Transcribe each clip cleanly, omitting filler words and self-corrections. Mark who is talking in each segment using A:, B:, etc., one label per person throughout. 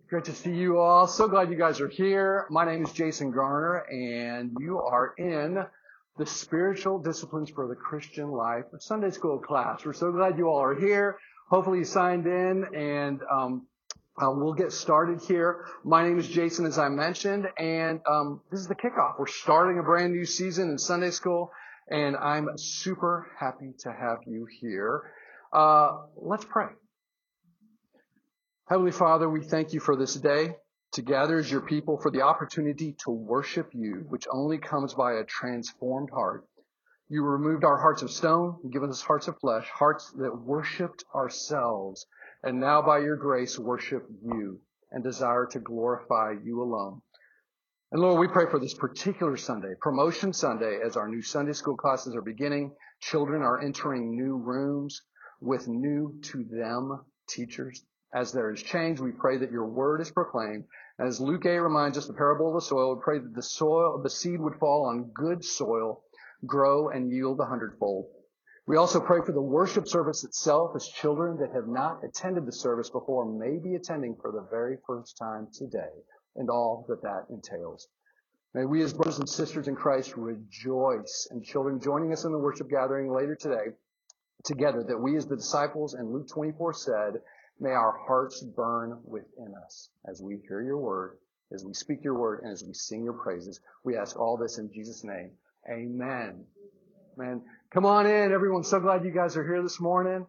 A: Great to see you all. So glad you guys are here. My name is Jason Garner, and you are in the Spiritual Disciplines for the Christian Life Sunday School class. We're so glad you all are here. Hopefully you signed in, and we'll get started here. My name is Jason, as I mentioned, and this is the kickoff. We're starting a brand new season in Sunday School, and I'm super happy to have you here. Let's pray. Heavenly Father, we thank you for this day, to gather as your people, for the opportunity to worship you, which only comes by a transformed heart. You removed our hearts of stone and given us hearts of flesh, hearts that worshiped ourselves, and now by your grace worship you and desire to glorify you alone. And Lord, we pray for this particular Sunday, Promotion Sunday, as our new Sunday school classes are beginning. Children are entering new rooms with new to them teachers. As there is change, we pray that your word is proclaimed. And as Luke 8 reminds us, the parable of the soil, we pray that the seed would fall on good soil, grow and yield 100-fold. We also pray for the worship service itself, as children that have not attended the service before may be attending for the very first time today, and all that that entails. May we as brothers and sisters in Christ rejoice, and children joining us in the worship gathering later today, together, that we as the disciples in Luke 24 said, may our hearts burn within us as we hear your word, as we speak your word, and as we sing your praises. We ask all this in Jesus' name. Amen. Man, come on in, everyone. So glad you guys are here this morning.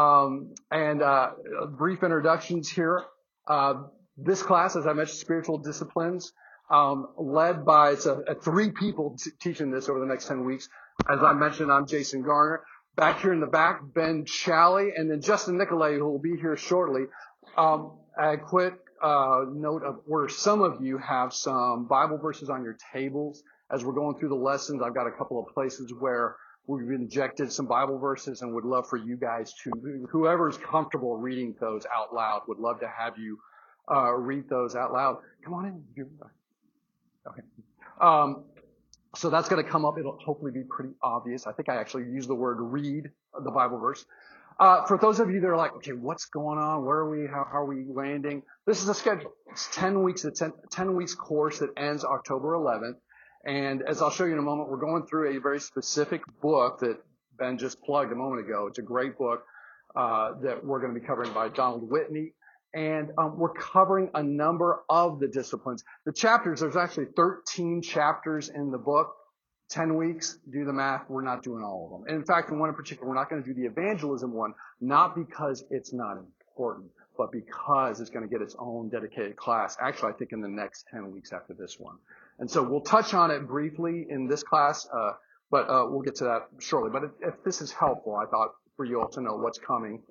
A: Brief introductions here. This class, as I mentioned, Spiritual Disciplines, led by, it's a three people teaching this over the next 10 weeks. As I mentioned, I'm Jason Garner. Back here in the back, Ben Shalley, and then Justin Nicolay, who will be here shortly. A quick note of where some of you have some Bible verses on your tables. As we're going through the lessons, I've got a couple of places where we've injected some Bible verses and would love for you guys to, whoever's comfortable reading those out loud, would love to have you read those out loud. Come on in. Okay. So that's going to come up. It'll hopefully be pretty obvious. I think I actually used the word read, the Bible verse. For those of you that are like, okay, what's going on? Where are we? How are we landing? This is a schedule. It's 10 weeks. It's a 10 weeks course that ends October 11th. And as I'll show you in a moment, we're going through a very specific book that Ben just plugged a moment ago. It's a great book that we're going to be covering by Donald Whitney. And we're covering a number of the disciplines. The chapters, there's actually 13 chapters in the book. 10 weeks, do the math, we're not doing all of them. And in fact, in one in particular, we're not going to do the evangelism one, not because it's not important, but because it's going to get its own dedicated class. Actually, I think in the next 10 weeks after this one. And so we'll touch on it briefly in this class, but we'll get to that shortly. But if this is helpful, I thought for you all to know what's coming.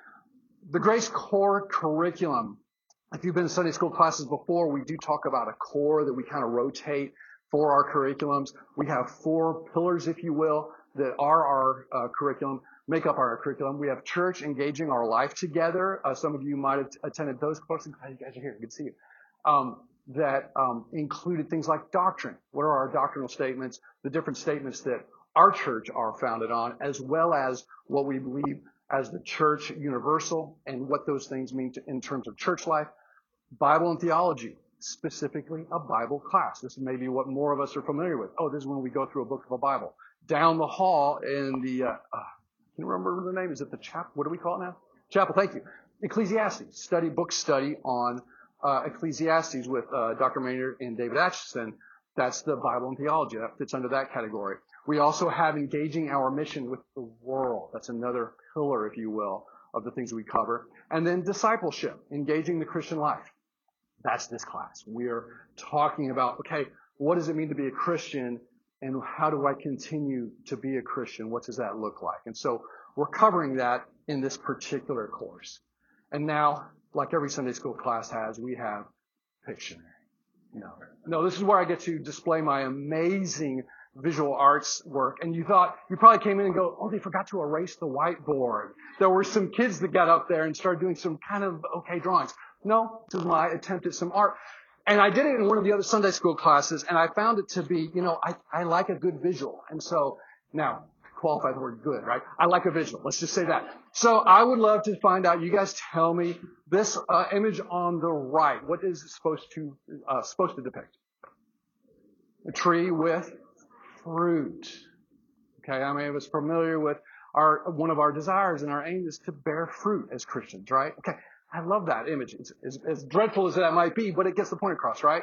A: The Grace Core curriculum. If you've been in Sunday school classes before, we do talk about a core that we kind of rotate for our curriculums. We have 4 pillars, if you will, that are our curriculum, make up our curriculum. We have church, engaging our life together. Some of you might have attended those courses. You guys are here. Good to see you. That included things like doctrine. What are our doctrinal statements? The different statements that our church are founded on, as well as what we believe as the church universal and what those things mean in terms of church life. Bible and theology, specifically a Bible class. This may be what more of us are familiar with. Oh, this is when we go through a book of a Bible. Down the hall in the, can you remember the name? Is it the chapel? What do we call it now? Chapel, thank you. Ecclesiastes, book study on Ecclesiastes with Dr. Maynard and David Atchison. That's the Bible and theology. That fits under that category. We also have engaging our mission with the world. That's another pillar, if you will, of the things we cover. And then discipleship, engaging the Christian life. That's this class. We're talking about, okay, what does it mean to be a Christian, and how do I continue to be a Christian? What does that look like? And so we're covering that in this particular course. And now, like every Sunday school class has, we have Pictionary. No, this is where I get to display my amazing visual arts work. And you probably came in and go, oh, they forgot to erase the whiteboard. There were some kids that got up there and started doing some kind of okay drawings. No, this is my attempt at some art. And I did it in one of the other Sunday school classes, and I found it to be, I like a good visual. And so now, qualify the word good, right? I like original. Let's just say that. So I would love to find out. You guys tell me this image on the right. What is it supposed to depict? A tree with fruit. Okay, I mean, it was familiar with one of our desires and our aim is to bear fruit as Christians, right? Okay, I love that image. It's as dreadful as that might be, but it gets the point across, right?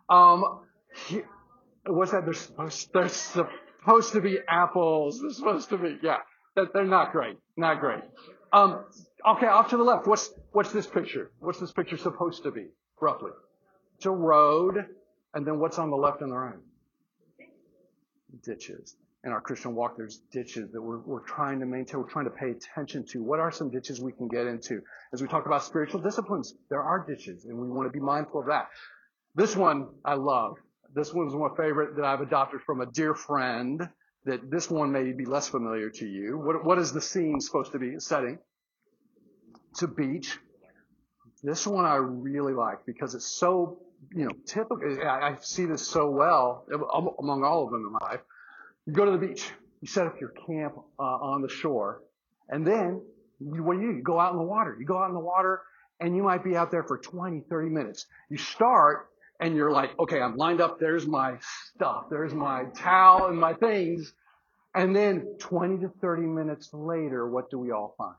A: What's that? There's supposed to be apples. There's supposed to be, yeah. They're not great. Not great. Okay, off to the left. What's this picture? What's this picture supposed to be, roughly? It's a road, and then what's on the left and the right? Ditches. In our Christian walk, there's ditches that we're trying to maintain, we're trying to pay attention to. What are some ditches we can get into? As we talk about spiritual disciplines, there are ditches, and we want to be mindful of that. This one I love. This one's my favorite that I've adopted from a dear friend, that this one may be less familiar to you. What is the scene supposed to be setting? It's a beach. This one I really like because it's so, typical. I see this so well among all of them in my life. You go to the beach, you set up your camp on the shore, and then what do? You go out in the water. You go out in the water, and you might be out there for 20, 30 minutes. You start, and you're like, okay, I'm lined up. There's my stuff. There's my towel and my things. And then 20 to 30 minutes later, what do we all find?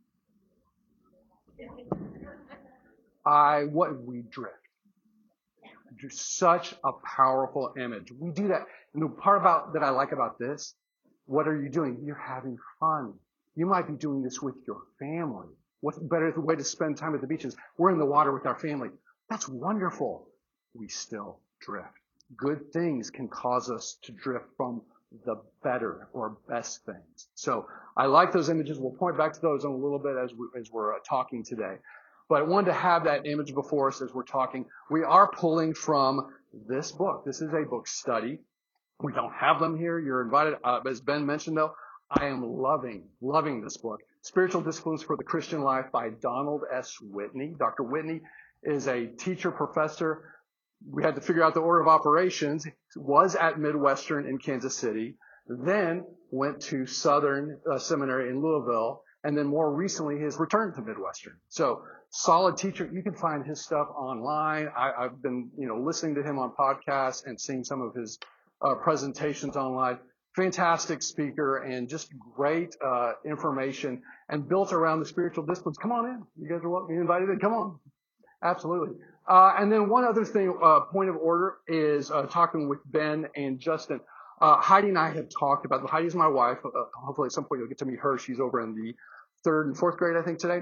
A: We drift. Such a powerful image. We do that. And the part that I like about this, what are you doing? You're having fun. You might be doing this with your family. What's better way to spend time at the beach is we're in the water with our family. That's wonderful. We still drift. Good things can cause us to drift from the better or best things. So I like those images. We'll point back to those in a little bit as we're talking today. But I wanted to have that image before us as we're talking. We are pulling from this book. This is a book study. We don't have them here. You're invited. As Ben mentioned, though, I am loving this book. Spiritual Disciplines for the Christian Life by Donald S. Whitney. Dr. Whitney is a teacher, professor. We had to figure out the order of operations. Was at Midwestern in Kansas City, then went to Southern Seminary in Louisville, and then more recently has returned to Midwestern. So solid teacher. You can find his stuff online. I've been, listening to him on podcasts and seeing some of his presentations online. Fantastic speaker and just great information and built around the spiritual disciplines. Come on in. You guys are welcome. You invited in. Come on. Absolutely. And then one other thing, point of order is talking with Ben and Justin. Heidi and I have talked about, Heidi's my wife. Hopefully at some point you'll get to meet her. She's over in the 3rd and 4th grade, I think, today.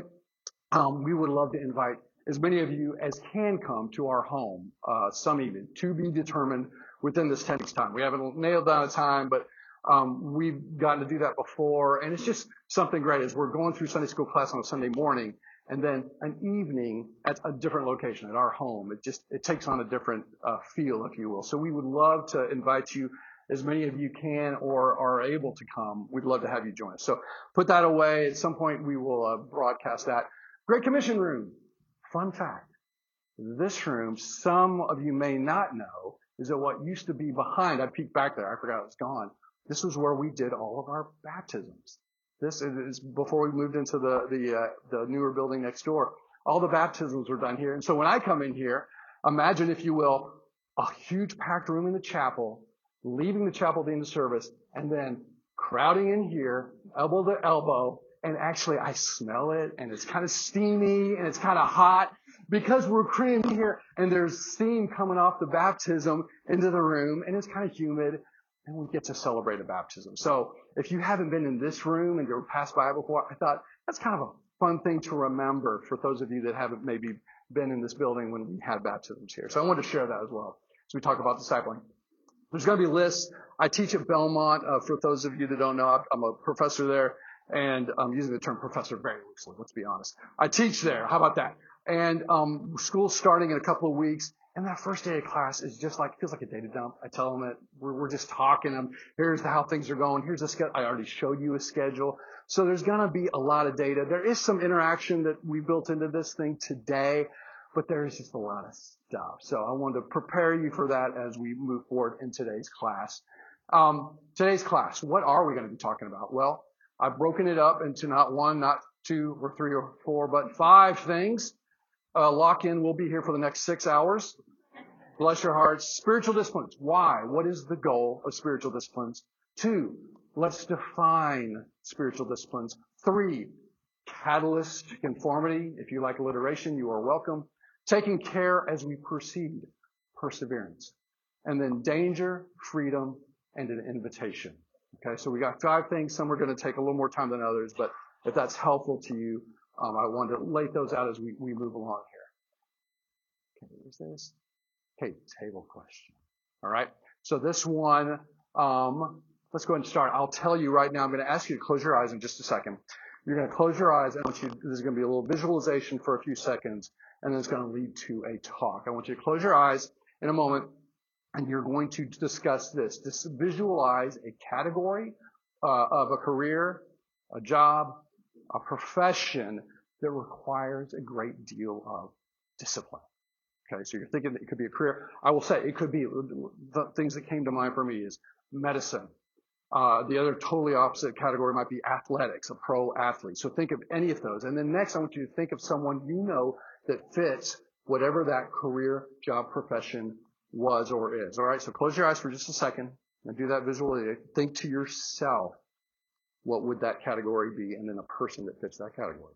A: We would love to invite as many of you as can come to our home some evening, to be determined within this 10 weeks time. We haven't nailed down a time, but we've gotten to do that before. And it's just something great as we're going through Sunday school class on a Sunday morning and then an evening at a different location, at our home. It takes on a different feel, if you will. So we would love to invite you, as many of you can or are able to come. We'd love to have you join us. So put that away. At some point we will broadcast that. Great Commission Room. Fun fact. This room, some of you may not know, is that what used to be behind. I peeked back there. I forgot it was gone. This was where we did all of our baptisms. This is before we moved into the newer building next door. All the baptisms were done here. And so when I come in here, imagine, if you will, a huge packed room in the chapel, leaving the chapel at the end of service, and then crowding in here, elbow to elbow, and actually I smell it, and it's kind of steamy, and it's kind of hot, because we're crammed here, and there's steam coming off the baptism into the room, and it's kind of humid, and we get to celebrate a baptism. So if you haven't been in this room and you're passed by before, I thought that's kind of a fun thing to remember for those of you that haven't maybe been in this building when we had baptisms here. So I wanted to share that as well as we talk about discipling. There's going to be lists. I teach at Belmont. For those of you that don't know, I'm a professor there, and I'm using the term professor very loosely, let's be honest. I teach there. How about that? And school's starting in a couple of weeks, and that first day of class is just feels like a data dump. I tell them that we're just talking. Here's how things are going. Here's a schedule. I already showed you a schedule. So there's going to be a lot of data. There is some interaction that we built into this thing today, but there's just a lot of stuff. So I wanted to prepare you for that as we move forward in today's class. Today's class, what are we going to be talking about? Well, I've broken it up into not one, not two, or three, or four, but 5 things. Lock-in will be here for the next 6 hours. Bless your hearts. Spiritual disciplines. Why? What is the goal of spiritual disciplines? 2, let's define spiritual disciplines. 3, catalyst to conformity. If you like alliteration, you are welcome. Taking care as we proceed. Perseverance. And then danger, freedom, and an invitation. Okay, so we got 5 things. Some are going to take a little more time than others, but if that's helpful to you, I wanted to lay those out as we move along here. Okay, what is this? Okay, table question. All right. So this one, let's go ahead and start. I'll tell you right now, I'm going to ask you to close your eyes in just a second. You're going to close your eyes, and this is going to be a little visualization for a few seconds, and then it's going to lead to a talk. I want you to close your eyes in a moment, and you're going to discuss this. Just visualize a category of a career, a job, a profession that requires a great deal of discipline. Okay, so you're thinking that it could be a career. I will say it could be. The things that came to mind for me is medicine. The other totally opposite category might be athletics, a pro athlete. So think of any of those. And then next, I want you to think of someone you know that fits whatever that career, job, profession was or is. All right, so close your eyes for just a second and do that visually. Think to yourself, what would that category be? And then a person that fits that category.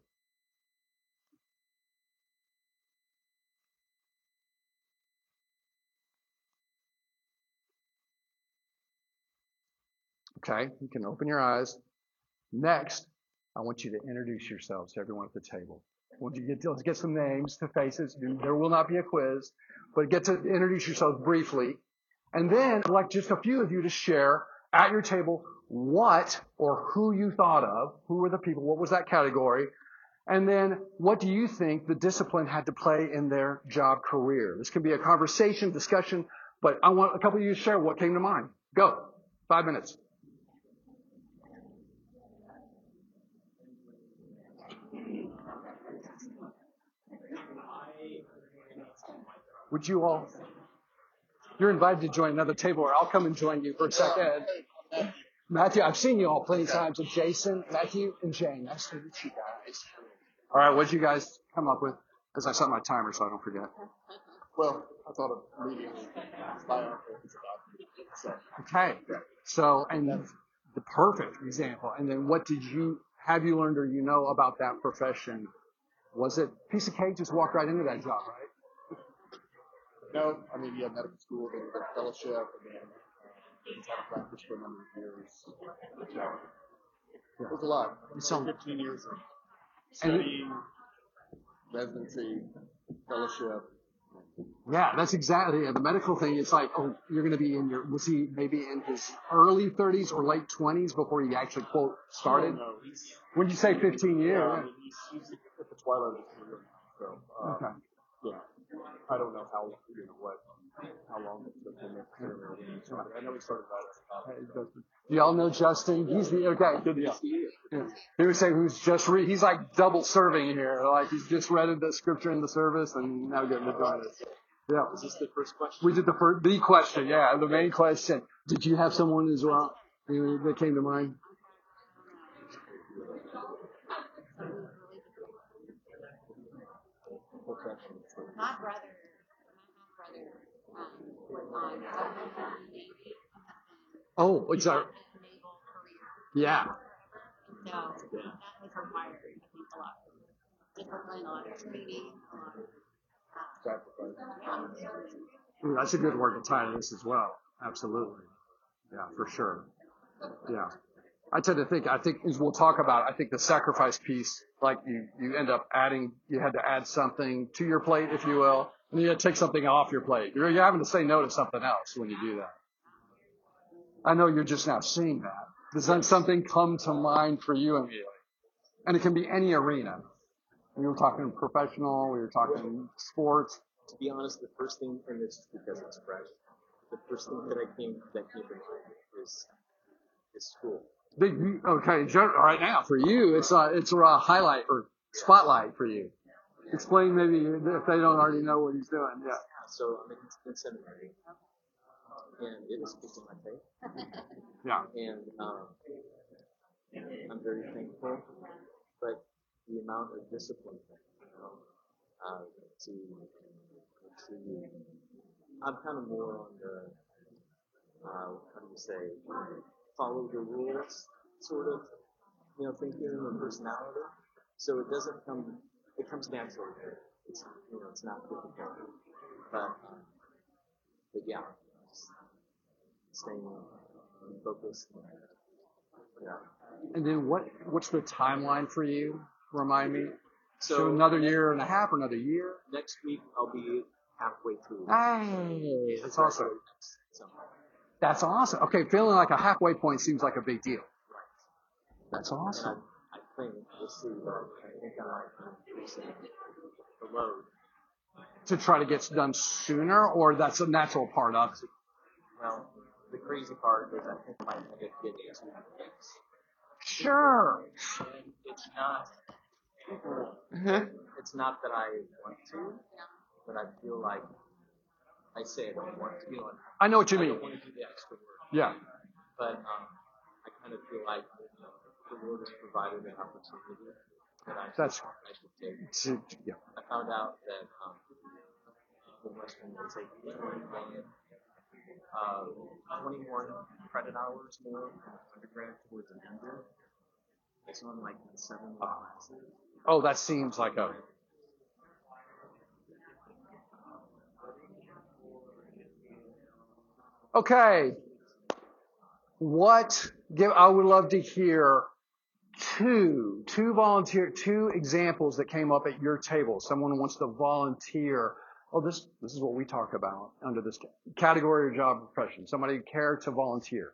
A: Okay, you can open your eyes. Next, I want you to introduce yourselves to everyone at the table. Let's get some names to faces. There will not be a quiz, but get to introduce yourselves briefly. And then I'd like just a few of you to share at your table what or who you thought of, who were the people, what was that category, and then what do you think the discipline had to play in their job career. This can be a conversation, discussion, but I want a couple of you to share what came to mind. Go. 5 minutes. Would you all, you're invited to join another table, or I'll come and join you for a second. Matthew, I've seen you all plenty of times with Jason, Matthew, and Jane. Nice to meet you guys. All right, what'd you guys come up with? Because I set my timer so I don't forget.
B: Well, I thought of reading biographies about
A: Okay, so, and the perfect example. And then what have you learned or you know about that profession? Was it piece of cake, just walk right into that job, right?
B: No, I mean, you had medical school, then you got a fellowship, and then you had a practice for a number of years. It was a lot.
A: So,
B: 15 years of studying, residency, fellowship.
A: Yeah, that's exactly it. The medical thing, it's like, oh, you're going to be was he maybe in his early 30s or late 20s before he actually, quote, started?
B: No,
A: When you say 15 years?
B: Yeah, I mean, he's at the twilight of his career now. So,
A: Okay.
B: Yeah. I don't know how long it took him necessarily. I know he started right.
A: Do y'all know Justin? He's okay. Good deal. Yeah. He would say he's like double serving here. Like he's just read the scripture in the service and now getting to join us. Yeah.
B: Is this the first question?
A: We did the question. Yeah, the main question. Did you have someone as well that came to mind?
C: My brother was on the Navy.
A: Oh, it's our
C: naval career.
A: Yeah.
C: So that was required, I think, a lot of discipline, a lot of training, a lot of
A: That's a good word to tie to this as well. Absolutely. Yeah, for sure. Yeah. I tend to think, as we'll talk about, I think the sacrifice piece, like you end up you had to add something to your plate, if you will, and you had to take something off your plate. You're having to say no to something else when you do that. I know you're just now seeing that. Does then something come to mind for you immediately? And it can be any arena. We were talking professional, we were talking sports.
D: To be honest, the first thing, and this is because it's fresh, the first thing that came to mind is school.
A: Okay, right now for you, it's a highlight or spotlight for you. Explain maybe if they don't already know what he's doing. Yeah.
D: So I'm in seminary. and it is kicking my tail.
A: Yeah.
D: And I'm very thankful, but the amount of discipline, to I'm kind of more on the how do you say, follow the rules sort of, thinking and personality. So it comes naturally. It's not difficult, but yeah, just staying focused. Yeah.
A: And then what's the timeline for you? Remind me. So
D: So
A: another year and a half or another year?
D: next week I'll be halfway through.
A: Hey, that's awesome.
D: So,
A: That's awesome. Okay, feeling like a halfway point seems like a big deal. That's
D: and
A: awesome.
D: I think we'll see, but I think I might increase the load.
A: To try to get done sooner, or that's a natural part of it?
D: Well, the crazy part is I think I might end up getting 2 things.
A: Sure.
D: And it's not that I want to, but I feel like I say I don't want to.
A: I know what you
D: I
A: mean.
D: don't want to do the extra work.
A: Yeah.
D: But I kind of feel like the Lord has provided an opportunity that I should take.
A: Yeah.
D: I found out that the Western will take 21 credit hours more from undergrad towards a major. It's on like 7 classes.
A: Oh, that seems like a. Okay. I would love to hear two examples that came up at your table. Someone wants to volunteer. Oh, this is what we talk about under this category or job profession. Somebody care to volunteer?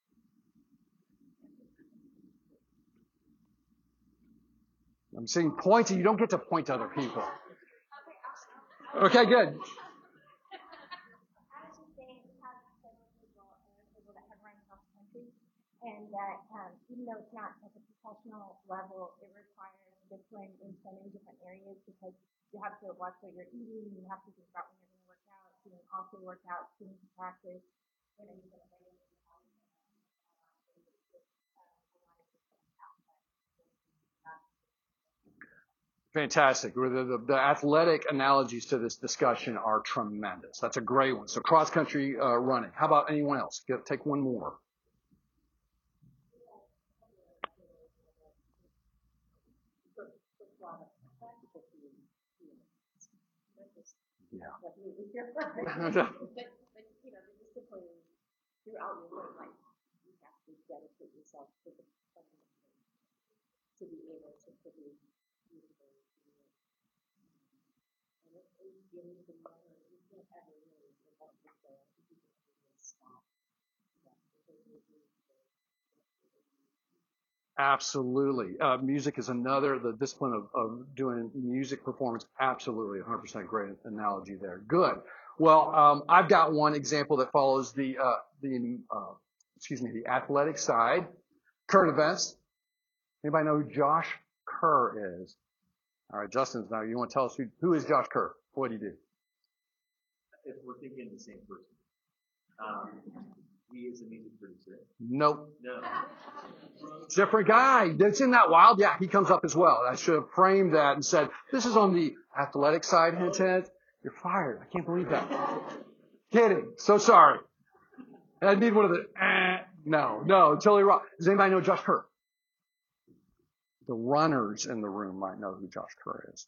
A: I'm seeing pointing. You don't get to point to other people. Okay, good.
E: And that even though it's not at the professional level, it requires discipline in so many different areas because you have to watch what you're eating, you have to think about when you're going to work out, you can also work out, student practice, you're going to
A: Fantastic. The athletic analogies to this discussion are tremendous. That's a great one. So cross-country running. How about anyone else? Take one more. Yeah.
E: but the discipline throughout your whole life, you have to dedicate yourself to the to be able to produce beautiful and it is getting the money you can't ever really prevent yourself if you can stop.
A: Absolutely. Music is another, the discipline of doing music performance. Absolutely. 100% great analogy there. Good. Well, I've got one example that follows the athletic side. Current events. Anybody know who Josh Kerr is? All right, Justin's now. You want to tell us who is Josh Kerr? What did he do?
F: If we're thinking the same person. He is a music producer.
A: Nope.
F: No.
A: Different guy. Isn't that wild? Yeah, he comes up as well. I should have framed that and said, this is on the athletic side, hint, hint. You're fired. I can't believe that. Kidding. So sorry. I need one of the, no, totally wrong. Does anybody know Josh Kerr? The runners in the room might know who Josh Kerr is.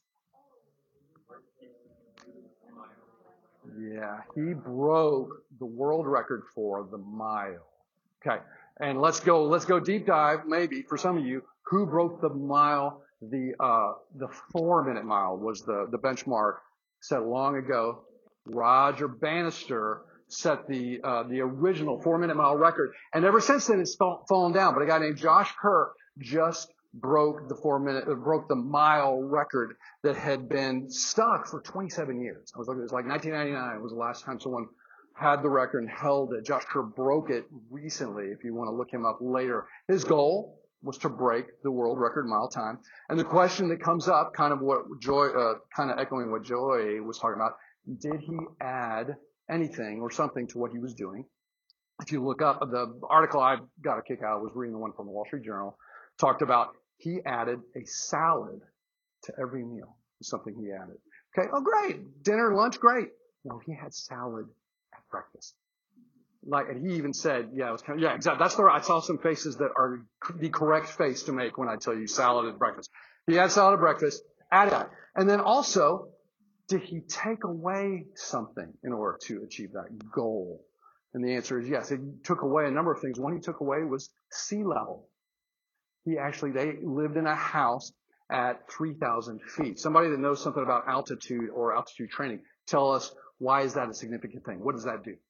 A: Yeah, he broke the world record for the mile. Okay, and let's go deep dive. Maybe for some of you, who broke the mile? The 4-minute mile was the benchmark set long ago. Roger Bannister set the original 4-minute mile record, and ever since then it's fallen down. But a guy named Josh Kerr just broke the mile record that had been stuck for 27 years. It was like 1999 was the last time someone had the record and held it. Josh Kerr broke it recently. If you want to look him up later, his goal was to break the world record mile time. And the question that comes up, kind of echoing what Joy was talking about, did he add anything or something to what he was doing. If you look up the article I got a kick out of was reading the one from the Wall Street Journal, talked about he added a salad to every meal. Something he added. Okay, oh great, dinner, lunch, great. No, he had salad at breakfast. And he even said, yeah, it was kind of, yeah, exactly. That's I saw some faces that are the correct face to make when I tell you salad at breakfast. He had salad at breakfast, added that. And then also, did he take away something in order to achieve that goal? And the answer is yes. He took away a number of things. One he took away was sea level. They lived in a house at 3,000 feet. Somebody that knows something about altitude or altitude training, tell us, why is that a significant thing? What does that do?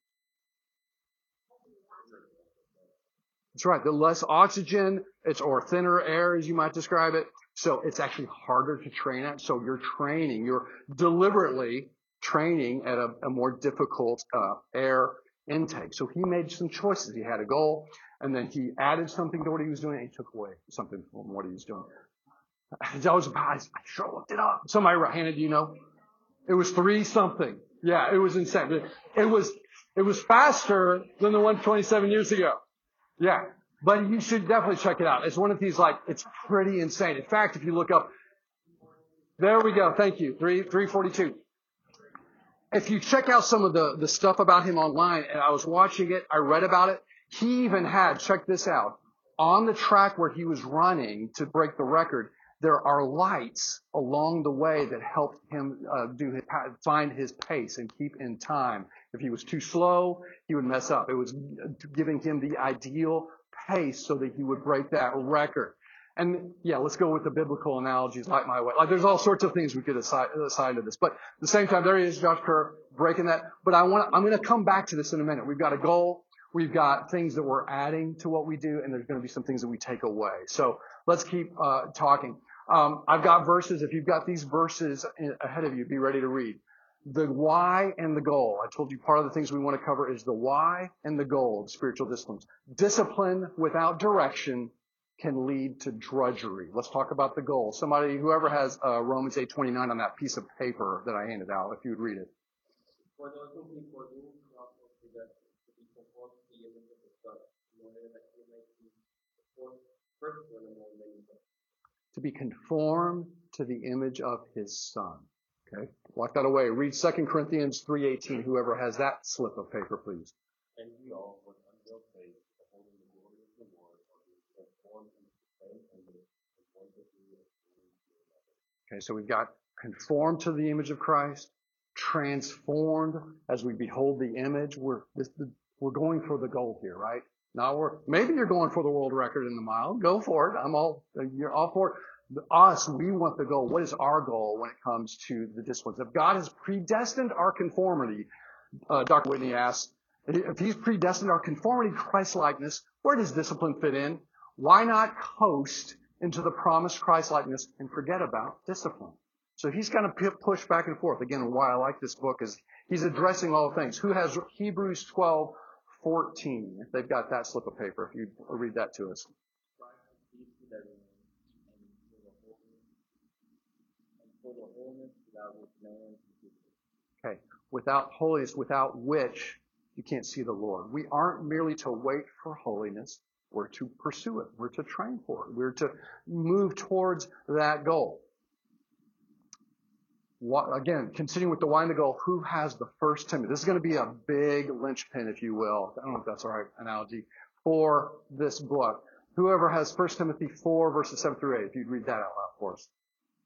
A: That's right. The less oxygen, or thinner air, as you might describe it. So it's actually harder to train at. So you're deliberately training at a more difficult air intake. So he made some choices. He had a goal, and then he added something to what he was doing, and he took away something from what he was doing. I sure looked it up. Somebody handed, it was 3 something. Yeah, it was insane. It was faster than the one 27 years ago. Yeah, but you should definitely check it out. It's one of these, it's pretty insane. In fact, if you look up, there we go. Thank you. 342. If you check out some of the stuff about him online, and I was watching it, I read about it. He even had, check this out, on the track where he was running to break the record, there are lights along the way that helped him find his pace and keep in time. If he was too slow, he would mess up. It was giving him the ideal pace so that he would break that record. And yeah, let's go with the biblical analogies, like my way. There's all sorts of things we could assign to this. But at the same time, there he is, Josh Kerr, breaking that. But I'm going to come back to this in a minute. We've got a goal. We've got things that we're adding to what we do, and there's going to be some things that we take away. So let's keep talking. I've got verses. If you've got these verses ahead of you, be ready to read. The why and the goal. I told you part of the things we want to cover is the why and the goal of spiritual disciplines. Discipline without direction can lead to drudgery. Let's talk about the goal. Whoever has Romans 8:29 on that piece of paper that I handed out, if you would read it. To be conformed to the image of his Son. Okay, lock that away. Read 2 Corinthians 3:18. Whoever has that slip of paper, please.
B: And we all, with unveiled face, beholding the glory of the Lord, are being transformed into the same image as one that we are to another.
A: Okay, so we've got conformed to the image of Christ, transformed as we behold the image. We're going for the goal here, right? Now maybe you're going for the world record in the mile. Go for it. You're all for it. We want the goal. What is our goal when it comes to the disciplines? If God has predestined our conformity, Dr. Whitney asks, if he's predestined our conformity to Christ-likeness, where does discipline fit in? Why not coast into the promised Christ-likeness and forget about discipline? So he's going to push back and forth. Again, why I like this book is he's addressing all things. Who has Hebrews 12:14? If they've got that slip of paper, if you read that to us. Okay, without holiness, without which you can't see the Lord. We aren't merely to wait for holiness. We're to pursue it. We're to train for it. We're to move towards that goal. Again, continuing with the why and the goal, who has the First Timothy? This is going to be a big linchpin, if you will. I don't know if that's the right analogy, for this book. Whoever has 1 Timothy 4, verses 7 through 8, if you'd read that out loud for us.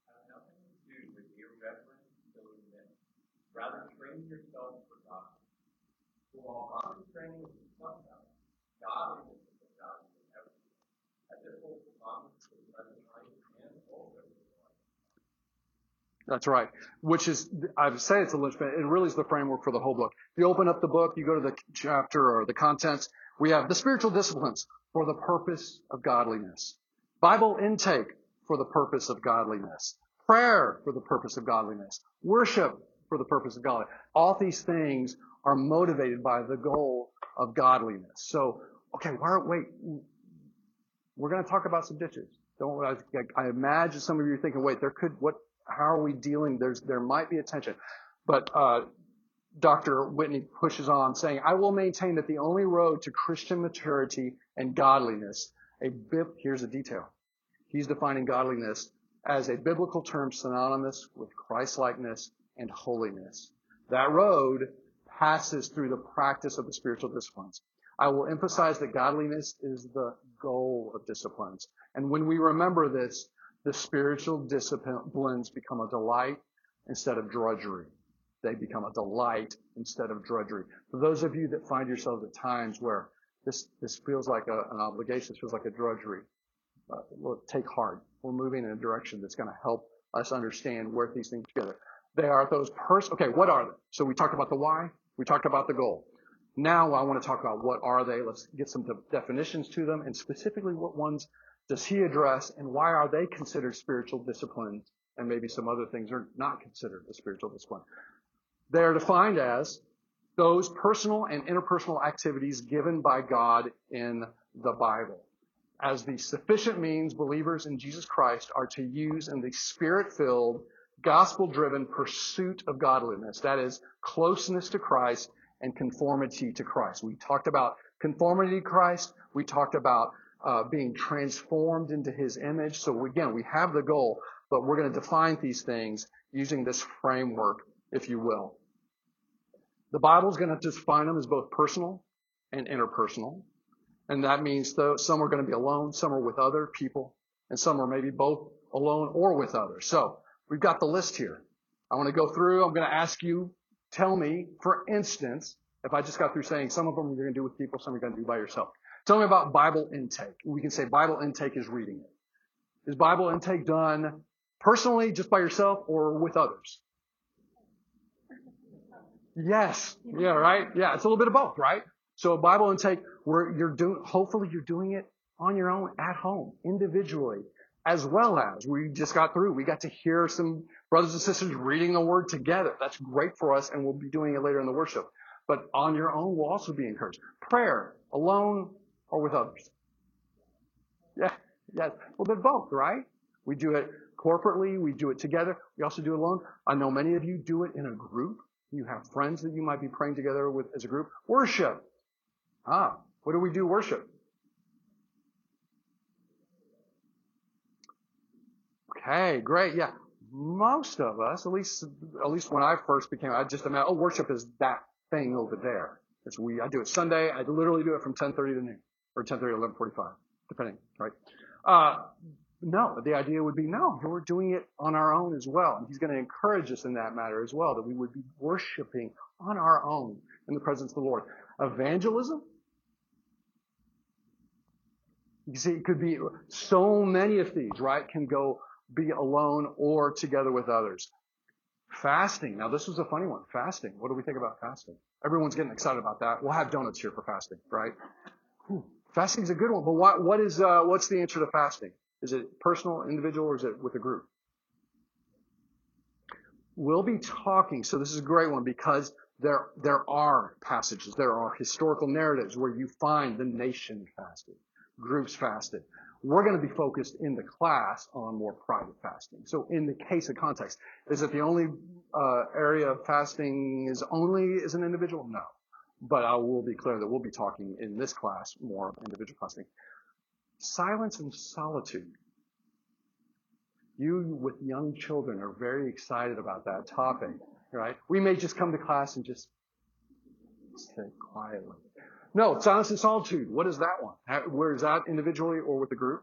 F: Rather, train yourself for God. For while body training is something else, God is the God in everything. As it holds the promise for the present time and always.
A: That's right. Which is, I would say it's a linchpin. It really is the framework for the whole book. If you open up the book, you go to the chapter or the contents, we have the spiritual disciplines for the purpose of godliness. Bible intake for the purpose of godliness. Prayer for the purpose of godliness. Worship for the purpose of godliness. All these things are motivated by the goal of godliness. So, okay, we're going to talk about some ditches. I imagine some of you are thinking, how are we dealing? There might be a tension. But Dr. Whitney pushes on, saying, I will maintain that the only road to Christian maturity and godliness, here's a detail. He's defining godliness as a biblical term synonymous with Christ-likeness and holiness. That road passes through the practice of the spiritual disciplines. I will emphasize that godliness is the goal of disciplines. And when we remember this, the spiritual disciplines become a delight instead of drudgery. They become a delight instead of drudgery. For those of you that find yourselves at times where this feels like an obligation, this feels like a drudgery, take heart. We're moving in a direction that's going to help us understand where these things together. They are those okay, what are they? So we talked about the why. We talked about the goal. Now I want to talk about what are they. Let's get some definitions to them, and specifically what ones does he address, and why are they considered spiritual disciplines, and maybe some other things are not considered a spiritual discipline. They are defined as those personal and interpersonal activities given by God in the Bible as the sufficient means believers in Jesus Christ are to use in the Spirit-filled, gospel-driven pursuit of godliness. That is, closeness to Christ and conformity to Christ. We talked about conformity to Christ. We talked about being transformed into His image. So again, we have the goal, but we're going to define these things using this framework, if you will. The Bible's going to define them as both personal and interpersonal. And that means some are going to be alone, some are with other people, and some are maybe both alone or with others. So we've got the list here. I want to go through. I'm going to ask you, tell me, for instance, if I just got through saying some of them you're going to do with people, some you're going to do by yourself. Tell me about Bible intake. We can say Bible intake is reading it. Is Bible intake done personally, just by yourself, or with others? Yes. Yeah, right? Yeah, it's a little bit of both, right? So Bible intake, hopefully you're doing it on your own at home, individually, as well as we got to hear some brothers and sisters reading the Word together. That's great for us, and we'll be doing it later in the worship. But on your own will also be encouraged. Prayer, alone or with others? Yeah. Well, they're both, right? We do it corporately. We do it together. We also do it alone. I know many of you do it in a group. You have friends that you might be praying together with as a group. Worship. What do we do worship? Okay, great. Yeah. Most of us, at least when I first became, I just imagined, worship is that thing over there. I do it Sunday. I literally do it from 10:30 to noon, or 10:30 to 11:45, depending, right? No, the idea would be, no, we're doing it on our own as well. And he's going to encourage us in that matter as well, that we would be worshiping on our own in the presence of the Lord. Evangelism? You see, it could be so many of these, right? Can go be alone or together with others. Fasting. Now, this was a funny one. Fasting. What do we think about fasting? Everyone's getting excited about that. We'll have donuts here for fasting, right? Fasting's a good one. But what's the answer to fasting? Is it personal, individual, or is it with a group? We'll be talking, so this is a great one because there are passages, there are historical narratives where you find the nation fasted, groups fasted. We're going to be focused in the class on more private fasting. So in the case of context, is it the only area of fasting is only as an individual? No. But I will be clear that we'll be talking in this class more individual fasting. Silence and solitude. You with young children are very excited about that topic, right? We may just come to class and just sit quietly. No, silence and solitude. What is that one? Where is that, individually or with the group?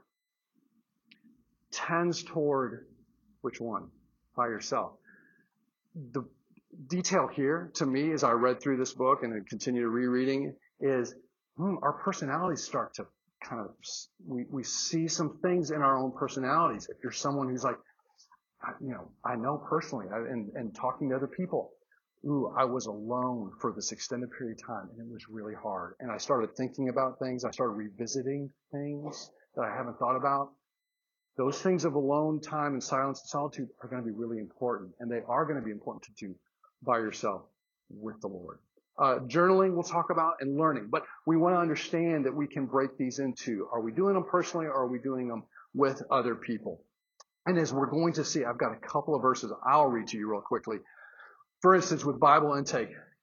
A: Tends toward which one? By yourself. The detail here, to me, as I read through this book and I continue to rereading, is our personalities start to we see some things in our own personalities. If you're someone who's like, I know personally, and talking to other people, I was alone for this extended period of time, and it was really hard. And I started thinking about things. I started revisiting things that I haven't thought about. Those things of alone time and silence and solitude are going to be really important, and they are going to be important to do by yourself with the Lord. Journaling we'll talk about, and learning. But we want to understand that we can break these into, are we doing them personally or are we doing them with other people? And as we're going to see, I've got a couple of verses I'll read to you real quickly. For instance, with Bible intake,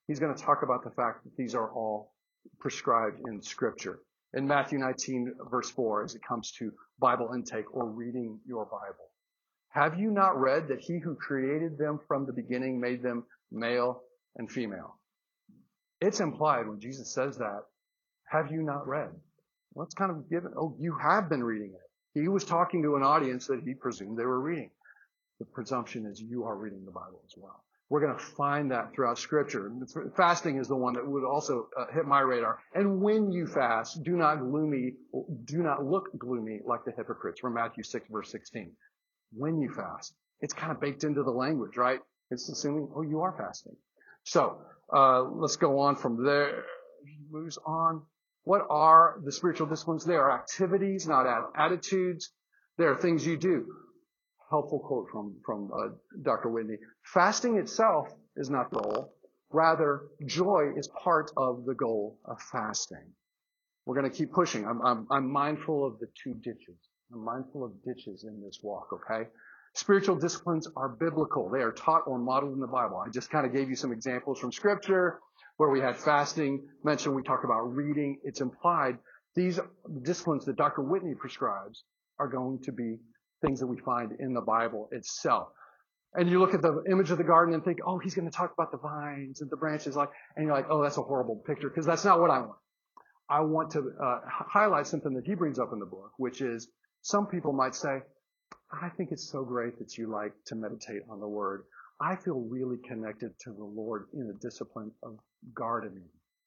A: He's going to talk about the fact that these are all prescribed in Scripture. In Matthew 19, verse 4, as it comes to Bible intake or reading your Bible. Have you not read that he who created them from the beginning made them male and female? It's implied when Jesus says that. Have you not read? Well, it's kind of given. Oh, you have been reading it. He was talking to an audience that he presumed they were reading. The presumption is you are reading the Bible as well. We're going to find that throughout Scripture. Fasting is the one that would also hit my radar. And when you fast, do not look gloomy like the hypocrites, from Matthew 6, verse 16. When you fast, it's kind of baked into the language, right? It's assuming, oh, you are fasting. So let's go on from there. Moves on. What are the spiritual disciplines? They are activities, not attitudes. They are things you do. Helpful quote from Dr. Whitney. Fasting itself is not the goal. Rather, joy is part of the goal of fasting. We're going to keep pushing. I'm mindful of the two ditches. I'm mindful of ditches in this walk, okay? Spiritual disciplines are biblical. They are taught or modeled in the Bible. I just kind of gave you some examples from Scripture where we had fasting mentioned. We talked about reading. It's implied. These disciplines that Dr. Whitney prescribes are going to be things that we find in the Bible itself. And you look at the image of the garden and think, oh, he's going to talk about the vines and the branches, and you're like, oh, that's a horrible picture, because that's not what I want. I want to highlight something that he brings up in the book, which is some people might say, I think it's so great that you like to meditate on the Word. I feel really connected to the Lord in the discipline of gardening.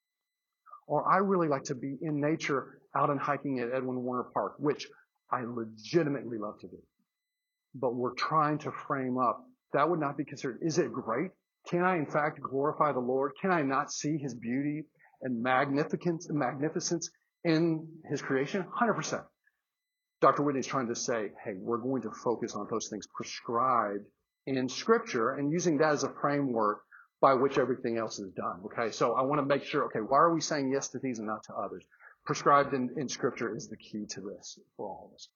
A: Or I really like to be in nature out and hiking at Edwin Warner Park, which I legitimately love to do. But we're trying to frame up. That would not be considered. Is it great? Can I, in fact, glorify the Lord? Can I not see His beauty and magnificence in His creation? 100%. Dr. Whitney's trying to say, hey, we're going to focus on those things prescribed in Scripture and using that as a framework by which everything else is done. Okay, so I want to make sure, okay, why are we saying yes to these and not to others? Prescribed in Scripture is the key to this for all of us.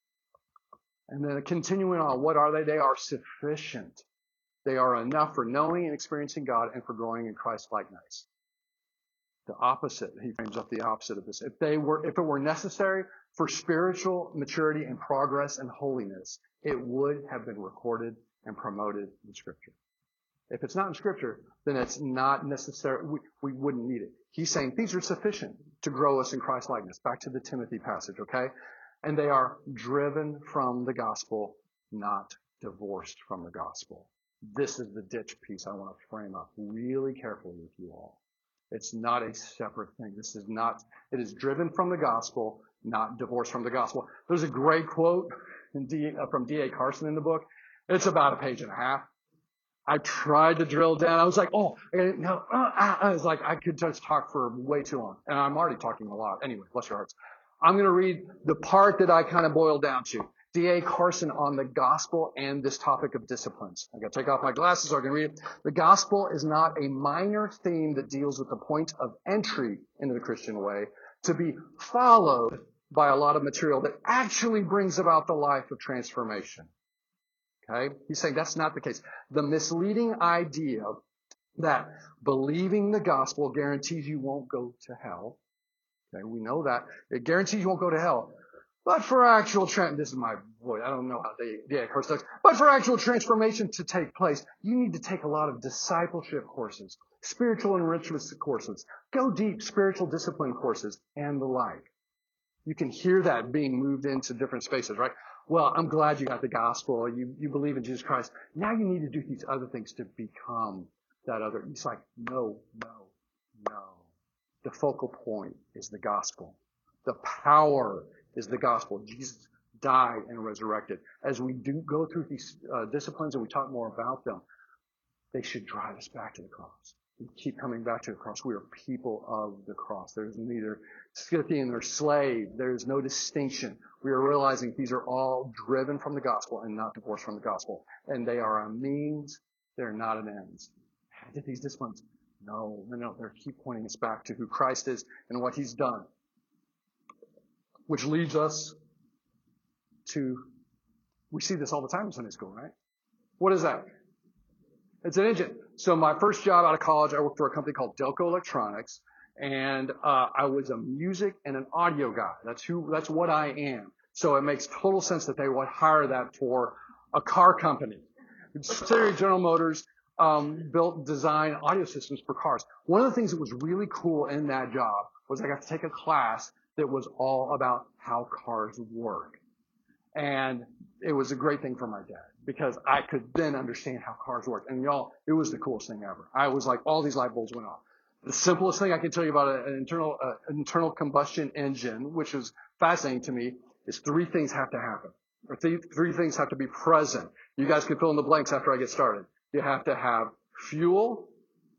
A: And then continuing on, what are they? They are sufficient. They are enough for knowing and experiencing God and for growing in Christ-likeness. The opposite, he frames up the opposite of this. If it were necessary for spiritual maturity and progress and holiness, it would have been recorded and promoted in Scripture. If it's not in Scripture, then it's not necessary. We wouldn't need it. He's saying these are sufficient to grow us in Christ-likeness. Back to the Timothy passage, okay? And they are driven from the gospel, not divorced from the gospel. This is the ditch piece I want to frame up really carefully with you all. It's not a separate thing. It is driven from the gospel, not divorced from the gospel. There's a great quote from D.A. Carson in the book. It's about a page and a half. I tried to drill down. I was like, I was like, I could just talk for way too long. And I'm already talking a lot. Anyway, bless your hearts. I'm going to read the part that I kind of boiled down to. D.A. Carson on the gospel and this topic of disciplines. I got to take off my glasses so I can read it. The gospel is not a minor theme that deals with the point of entry into the Christian way to be followed by a lot of material that actually brings about the life of transformation. Okay? He's saying that's not the case. The misleading idea that believing the gospel guarantees you won't go to hell. Okay, we know that. It guarantees you won't go to hell. But for actual this is my voice. I don't know how of course does. But for actual transformation to take place, you need to take a lot of discipleship courses, spiritual enrichment courses, go deep spiritual discipline courses, and the like. You can hear that being moved into different spaces, right? Well, I'm glad you got the gospel. You believe in Jesus Christ. Now you need to do these other things to become that other. It's like, no. The focal point is the gospel. The power is the gospel. Jesus died and resurrected. As we do go through these disciplines and we talk more about them, they should drive us back to the cross. We keep coming back to the cross. We are people of the cross. There's neither Scythian nor slave. There's no distinction. We are realizing these are all driven from the gospel and not divorced from the gospel. And they are a means. They're not an ends. Did these disciplines? No. They keep pointing us back to who Christ is and what He's done. Which leads us to, we see this all the time in Sunday school, right? What is that? It's an engine. So my first job out of college, I worked for a company called Delco Electronics, and I was a music and an audio guy. That's what I am. So it makes total sense that they would hire that for a car company. General Motors design audio systems for cars. One of the things that was really cool in that job was I got to take a class that was all about how cars work. And it was a great thing for my dad because I could then understand how cars work. And y'all, it was the coolest thing ever. I was like, all these light bulbs went off. The simplest thing I can tell you about an internal combustion engine, which is fascinating to me, is three things have to happen. Or three things have to be present. You guys can fill in the blanks after I get started. You have to have fuel,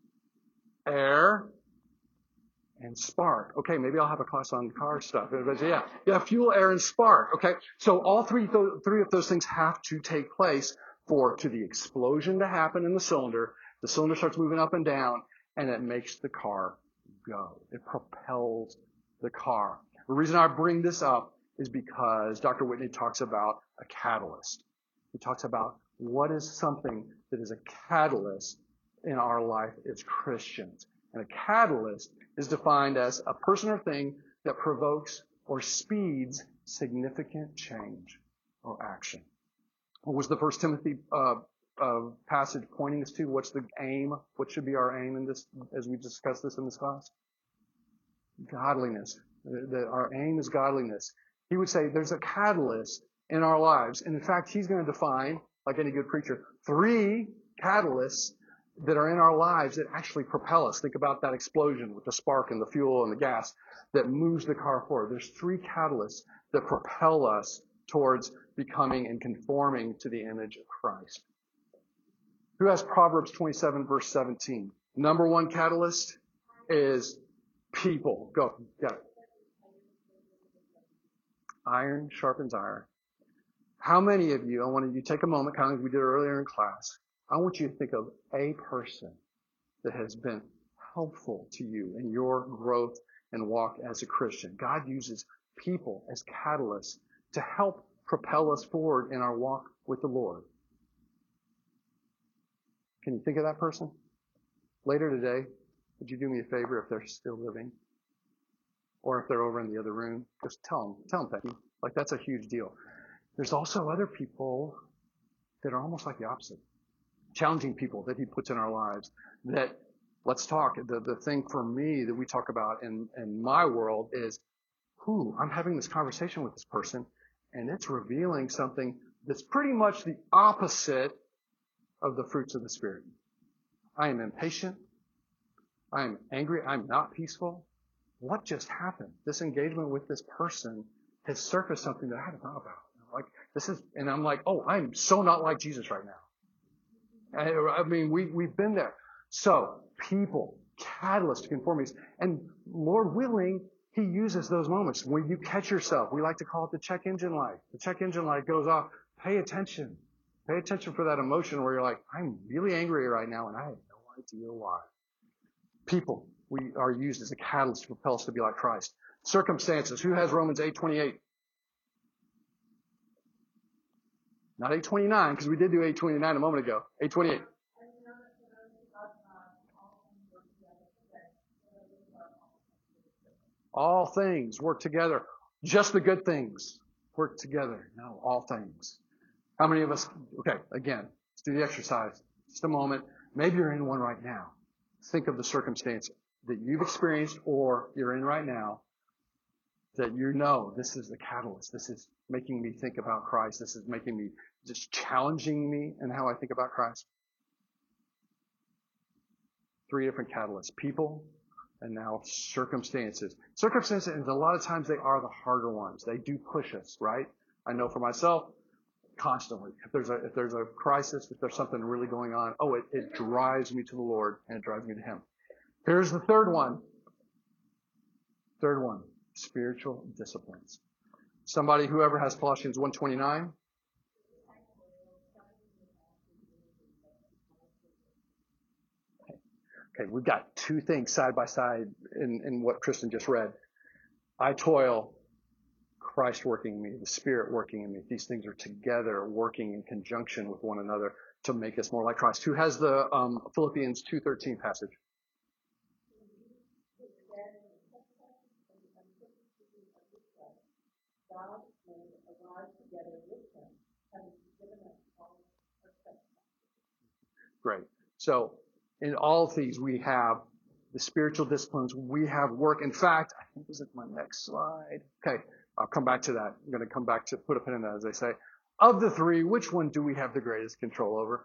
A: air, and spark. Okay, maybe I'll have a class on car stuff. But yeah, fuel, air, and spark. Okay, so all three of those things have to take place for the explosion to happen in the cylinder. The cylinder starts moving up and down, and it makes the car go. It propels the car. The reason I bring this up is because Dr. Whitney talks about a catalyst. He talks about what is something that is a catalyst in our life as Christians. And a catalyst is defined as a person or thing that provokes or speeds significant change or action. What was the 1 Timothy passage pointing us to? What's the aim? What should be our aim in this, as we discuss this in this class? Godliness. Our aim is godliness. He would say there's a catalyst in our lives. And in fact, he's going to define, like any good preacher, 3 catalysts that are in our lives that actually propel us. Think about that explosion with the spark and the fuel and the gas that moves the car forward. There's 3 catalysts that propel us towards becoming and conforming to the image of Christ. Who has Proverbs 27, verse 17? Number 1 catalyst is people. Go. Got it. Iron sharpens iron. How many of you, I want you to take a moment, kind of like we did earlier in class, I want you to think of a person that has been helpful to you in your growth and walk as a Christian. God uses people as catalysts to help propel us forward in our walk with the Lord. Can you think of that person? Later today, would you do me a favor if they're still living? Or if they're over in the other room, just tell them, Becky. Like, that's a huge deal. There's also other people that are almost like the opposite. Challenging people that he puts in our lives that, let's talk, the thing for me that we talk about in my world is, I'm having this conversation with this person and it's revealing something that's pretty much the opposite of the fruits of the Spirit. I am impatient. I am angry. I'm not peaceful. What just happened? This engagement with this person has surfaced something that I hadn't thought about. And I'm like, I'm so not like Jesus right now. I mean, we've been there. So, people, catalyst to conformities. And Lord willing, he uses those moments. When you catch yourself, we like to call it the check engine light. The check engine light goes off. Pay attention. Pay attention for that emotion where you're like, I'm really angry right now and I have no idea why. People, we are used as a catalyst to propel us to be like Christ. Circumstances. Who has Romans 8:28? Not 8:29, because we did do 8:29 a moment ago. 8:28. All things work together. Just the good things work together. No, all things. How many of us, okay, again, let's do the exercise. Just a moment. Maybe you're in one right now. Think of the circumstance that you've experienced or you're in right now that you know this is the catalyst. This is making me think about Christ. This is making me, just challenging me in how I think about Christ. 3 different catalysts. People, and now circumstances. Circumstances, and a lot of times they are the harder ones. They do push us, right? I know for myself, constantly. If there's a crisis, if there's something really going on, it drives me to the Lord and it drives me to Him. Here's the third one. Third one, spiritual disciplines. Somebody, whoever has Colossians 1:29. Okay, we've got 2 things side by side in what Kristen just read. I toil, Christ working in me, the Spirit working in me. These things are together working in conjunction with one another to make us more like Christ. Who has the Philippians 2:13 passage? Great. So in all of these, we have the spiritual disciplines. We have work. In fact, I think this is my next slide. Okay, I'll come back to that. I'm going to come back to put a pin in that, as they say. Of the three, which one do we have the greatest control over?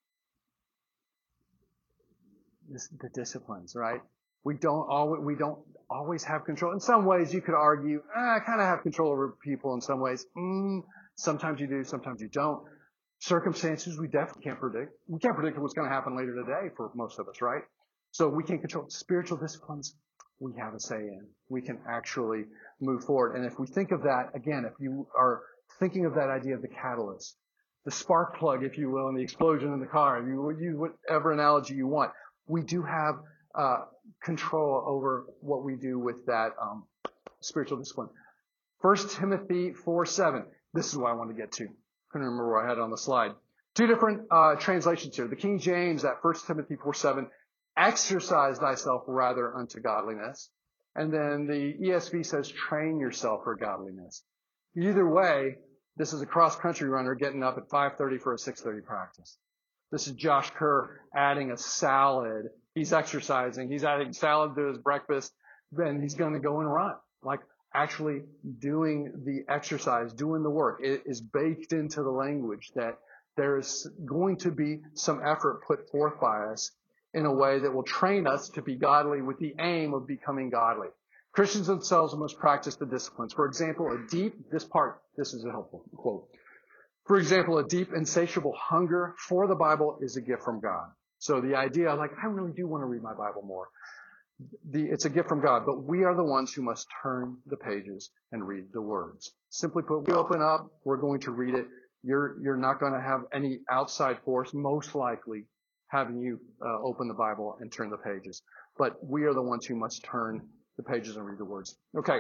A: The disciplines, right? We don't always have control. In some ways, you could argue, I kind of have control over people in some ways. Sometimes you do, sometimes you don't. Circumstances, we definitely can't predict. We can't predict what's going to happen later today for most of us, right? So we can't control. Spiritual disciplines, we have a say in. We can actually move forward. And if we think of that, again, if you are thinking of that idea of the catalyst, the spark plug, if you will, and the explosion in the car, you use whatever analogy you want. We do have control over what we do with that spiritual discipline. 1 Timothy 4:7. This is what I wanted to get to. Couldn't remember where I had it on the slide. Two different translations here. The King James at 1 Timothy 4:7, exercise thyself rather unto godliness. And then the ESV says, train yourself for godliness. Either way, this is a cross-country runner getting up at 5:30 for a 6:30 practice. This is Josh Kerr adding a salad. He's exercising. He's adding salad to his breakfast. Then he's going to go and run. Like actually doing the exercise, doing the work. It is baked into the language that there's going to be some effort put forth by us in a way that will train us to be godly with the aim of becoming godly. Christians themselves must practice the disciplines. For example, this is a helpful quote. For example, a deep, insatiable hunger for the Bible is a gift from God. So the idea, I really do want to read my Bible more. It's a gift from God, but we are the ones who must turn the pages and read the words. Simply put, we open up, we're going to read it. You're not going to have any outside force, most likely, having you open the Bible and turn the pages. But we are the ones who must turn the pages and read the words. Okay.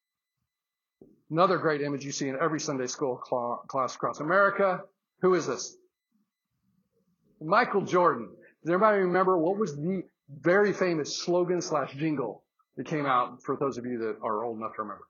A: Another great image you see in every Sunday school class across America. Who is this? Michael Jordan. Does everybody remember what was the very famous slogan/jingle that came out for those of you that are old enough to remember?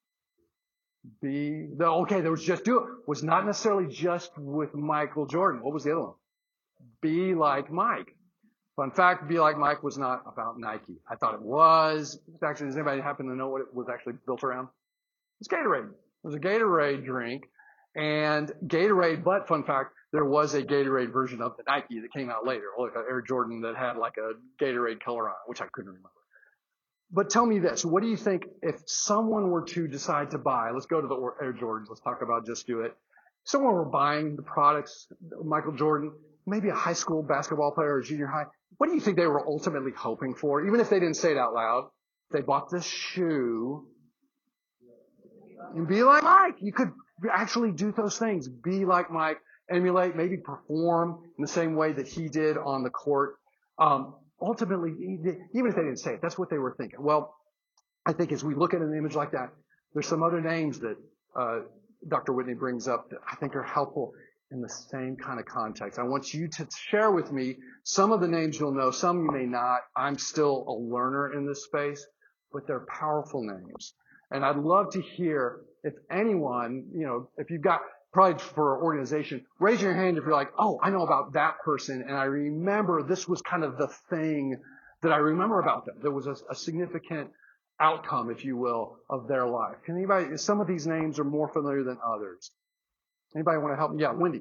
A: There was Just Do It. Was not necessarily just with Michael Jordan. What was the other one? Be Like Mike. Fun fact, Be Like Mike was not about Nike. I thought it was. Actually, does anybody happen to know what it was actually built around? It's Gatorade. It was a Gatorade drink. And Gatorade, but fun fact, there was a Gatorade version of the Nike that came out later, like an Air Jordan that had like a Gatorade color on it, which I couldn't remember. But tell me this, what do you think if someone were to decide to buy, let's go to the Air Jordans, let's talk about Just Do It. If someone were buying the products, Michael Jordan, maybe a high school basketball player or junior high, what do you think they were ultimately hoping for? Even if they didn't say it out loud, they bought this shoe and be like Mike. You could actually do those things. Be like Mike, emulate, maybe perform in the same way that he did on the court. Ultimately, even if they didn't say it, that's what they were thinking. Well, I think as we look at an image like that, there's some other names that Dr. Whitney brings up that I think are helpful in the same kind of context. I want you to share with me some of the names you'll know, some you may not. I'm still a learner in this space, but they're powerful names. And I'd love to hear if anyone, if you've got, probably for our organization, raise your hand if you're like, oh, I know about that person, and I remember this was kind of the thing that I remember about them. There was a significant outcome, if you will, of their life. Can anybody, some of these names are more familiar than others. Anybody want to help me? Yeah, Wendy.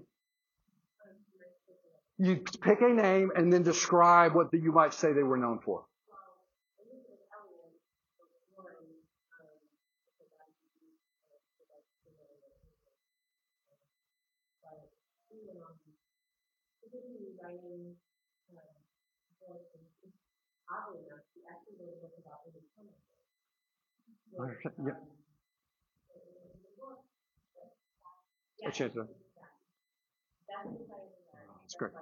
A: You pick a name and then describe what you might say they were known for. Yeah. A chance to. That's great.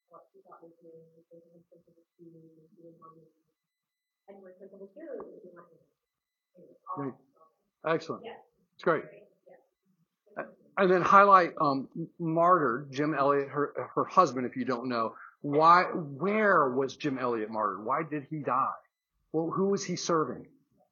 E: what she thought was doing, thinking in terms of the student, doing money, and we're thinking of food, and doing money.
A: Great. Excellent.
E: Yeah.
A: It's great.
E: Yeah.
A: And then highlight martyred, Jim Elliot, her husband, if you don't know. Where was Jim Elliot martyred? Why did he die? Well, who was he serving?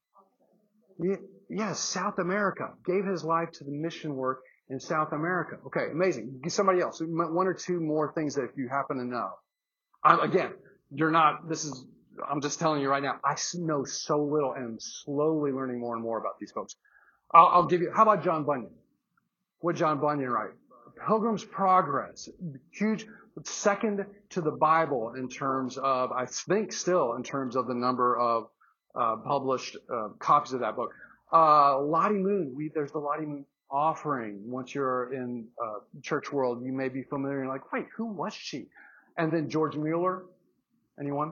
A: Yes, South America. Gave his life to the mission work in South America. Okay, amazing. Somebody else. One or two more things that if you happen to know. Again, I'm just telling you right now, I know so little and I'm slowly learning more and more about these folks. I'll give you, how about John Bunyan? What did John Bunyan write? Pilgrim's Progress. Huge, second to the Bible in terms of, I think still in terms of the number of published copies of that book. Lottie Moon, there's the Lottie Moon offering. Once you're in church world, you may be familiar. You're like, wait, who was she? And then George Mueller. Anyone?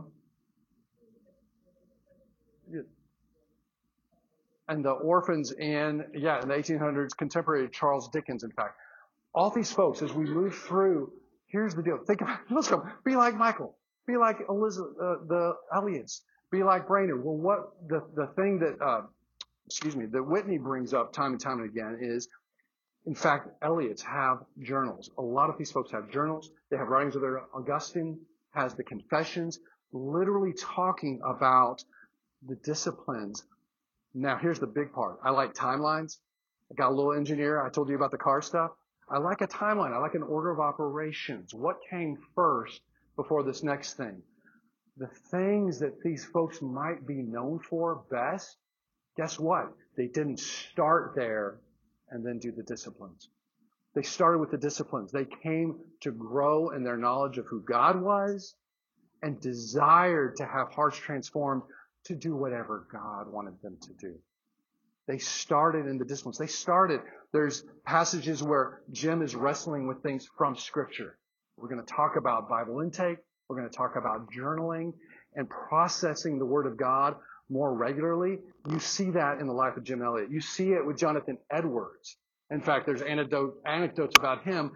A: Yeah. And the orphans in the 1800s, contemporary Charles Dickens, in fact. All these folks, as we move through, here's the deal. Think about, let's go. Be like Michael. Be like Elizabeth, the Elliots. Be like Brainerd. Well, what the thing that that Whitney brings up time and time again is, in fact, Elliots have journals. A lot of these folks have journals. They have writings of their own. Augustine has the Confessions, literally talking about the disciplines. Now, here's the big part. I like timelines. I got a little engineer. I told you about the car stuff. I like a timeline. I like an order of operations. What came first before this next thing? The things that these folks might be known for best, guess what? They didn't start there and then do the disciplines. They started with the disciplines. They came to grow in their knowledge of who God was and desired to have hearts transformed to do whatever God wanted them to do. They started in the disciplines. There's passages where Jim is wrestling with things from Scripture. We're going to talk about Bible intake. We're going to talk about journaling and processing the Word of God more regularly. You see that in the life of Jim Elliot. You see it with Jonathan Edwards. In fact, there's anecdotes about him.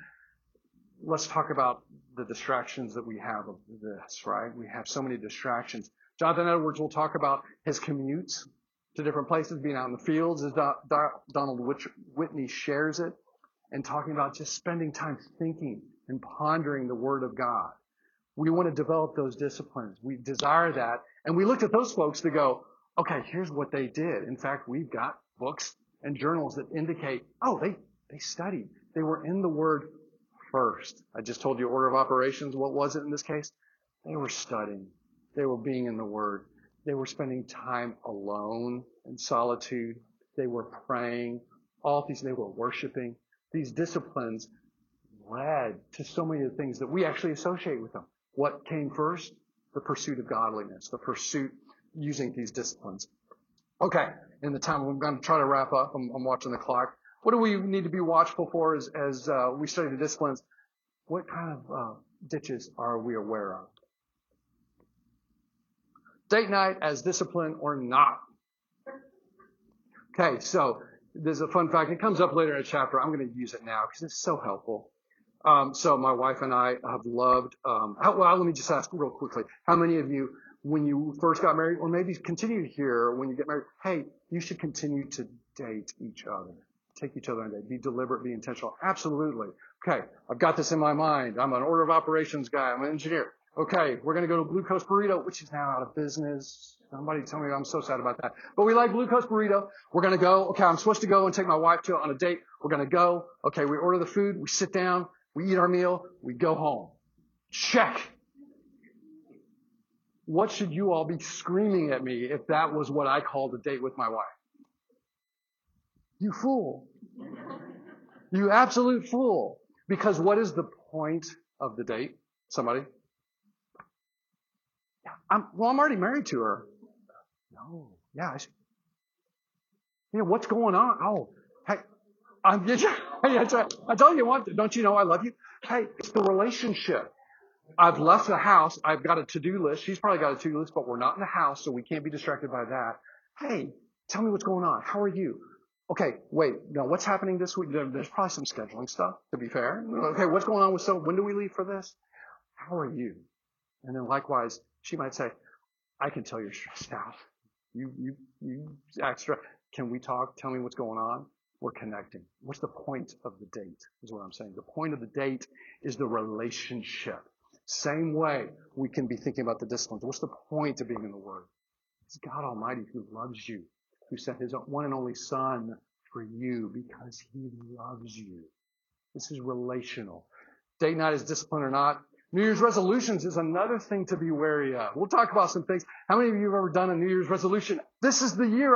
A: Let's talk about the distractions that we have of this, right? We have so many distractions. Jonathan Edwards will talk about his commutes to different places, being out in the fields, as Donald Whitney shares it, and talking about just spending time thinking and pondering the Word of God. We want to develop those disciplines. We desire that. And we looked at those folks to go, okay, here's what they did. In fact, we've got books and journals that indicate, they studied. They were in the Word first. I just told you order of operations. What was it in this case? They were studying. They were being in the Word. They were spending time alone in solitude. They were praying. They were worshiping. These disciplines led to so many of the things that we actually associate with them. What came first? The pursuit of godliness, the pursuit using these disciplines. Okay, in the time, I'm going to try to wrap up. I'm watching the clock. What do we need to be watchful for as we study the disciplines? What kind of ditches are we aware of? Date night as discipline or not? Okay, so there's a fun fact. It comes up later in a chapter. I'm going to use it now because it's so helpful. So my wife and I have loved, let me just ask real quickly. How many of you, when you first got married, or maybe continue here when you get married, hey, you should continue to date each other. Take each other on a date. Be deliberate, be intentional. Absolutely. Okay, I've got this in my mind. I'm an order of operations guy. I'm an engineer. Okay, we're going to go to Blue Coast Burrito, which is now out of business. Somebody tell me I'm so sad about that. But we like Blue Coast Burrito. We're going to go. Okay, I'm supposed to go and take my wife to on a date. We're going to go. Okay, we order the food. We sit down. We eat our meal. We go home. Check. What should you all be screaming at me if that was what I called a date with my wife? You fool. You absolute fool. Because what is the point of the date? Somebody? I'm already married to her. No. Yeah. What's going on? Oh, hey. I told you what. Don't you know I love you? Hey, it's the relationship. I've left the house. I've got a to-do list. She's probably got a to-do list, but we're not in the house, so we can't be distracted by that. Hey, tell me what's going on. How are you? Okay, wait. No, what's happening this week? There's probably some scheduling stuff, to be fair. Okay, what's going on when do we leave for this? how are you? And then likewise, she might say, I can tell you're stressed out. You act stressed. Can we talk? Tell me what's going on. We're connecting. What's the point of the date is what I'm saying. The point of the date is the relationship. Same way we can be thinking about the disciplines. What's the point of being in the Word? It's God Almighty who loves you, who sent His one and only Son for you because He loves you. This is relational. Date night is discipline or not. New Year's resolutions is another thing to be wary of. We'll talk about some things. How many of you have ever done a New Year's resolution? This is the year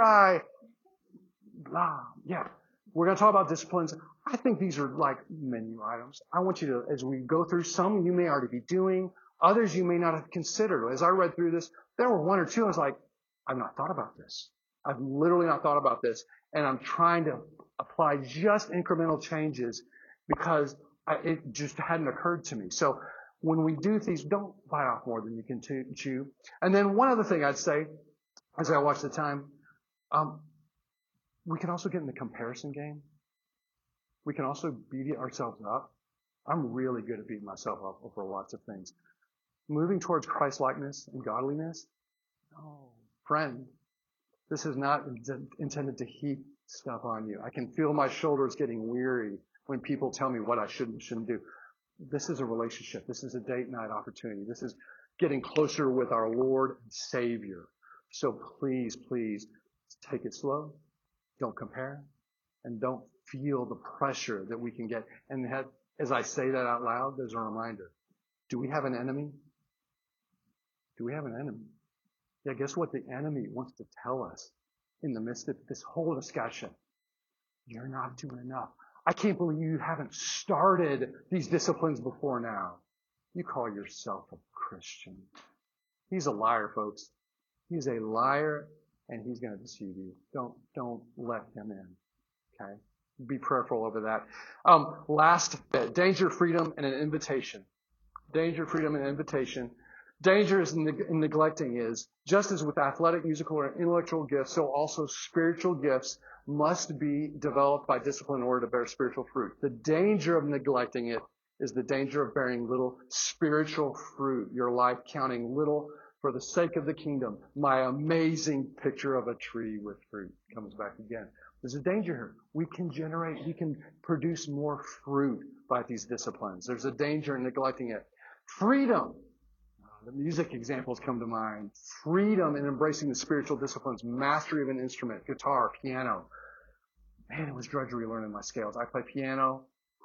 A: yeah. We're going to talk about disciplines. I think these are like menu items. I want you to, as we go through, some you may already be doing, others you may not have considered. As I read through this, there were one or two I was like, I've not thought about this. I've literally not thought about this. And I'm trying to apply just incremental changes because it just hadn't occurred to me. So when we do things, don't bite off more than you can chew. And then one other thing I'd say, as I watch the time, we can also get in the comparison game. We can also beat ourselves up. I'm really good at beating myself up over lots of things. Moving towards Christ-likeness and godliness, no, friend, this is not intended to heap stuff on you. I can feel my shoulders getting weary when people tell me what I shouldn't do. This is a relationship. This is a date night opportunity. This is getting closer with our Lord and Savior. So please, please take it slow. Don't compare. And don't feel the pressure that we can get. And as I say that out loud, there's a reminder. Do we have an enemy? Do we have an enemy? Yeah, guess what? The enemy wants to tell us in the midst of this whole discussion. You're not doing enough. I can't believe you haven't started these disciplines before now. You call yourself a Christian. He's a liar, folks. He's a liar, and he's going to deceive you. Don't let him in. Okay? Be prayerful over that. Last bit. Danger, freedom, and an invitation. Danger, freedom, and invitation. Danger is in neglecting is, just as with athletic, musical, or intellectual gifts, so also spiritual gifts must be developed by discipline in order to bear spiritual fruit. The danger of neglecting it is the danger of bearing little spiritual fruit, your life counting little for the sake of the kingdom. My amazing picture of a tree with fruit comes back again. There's a danger here. We can produce more fruit by these disciplines. There's a danger in neglecting it. Freedom. The music examples come to mind. Freedom in embracing the spiritual disciplines. Mastery of an instrument, guitar, piano. Man, it was drudgery learning my scales. I play piano.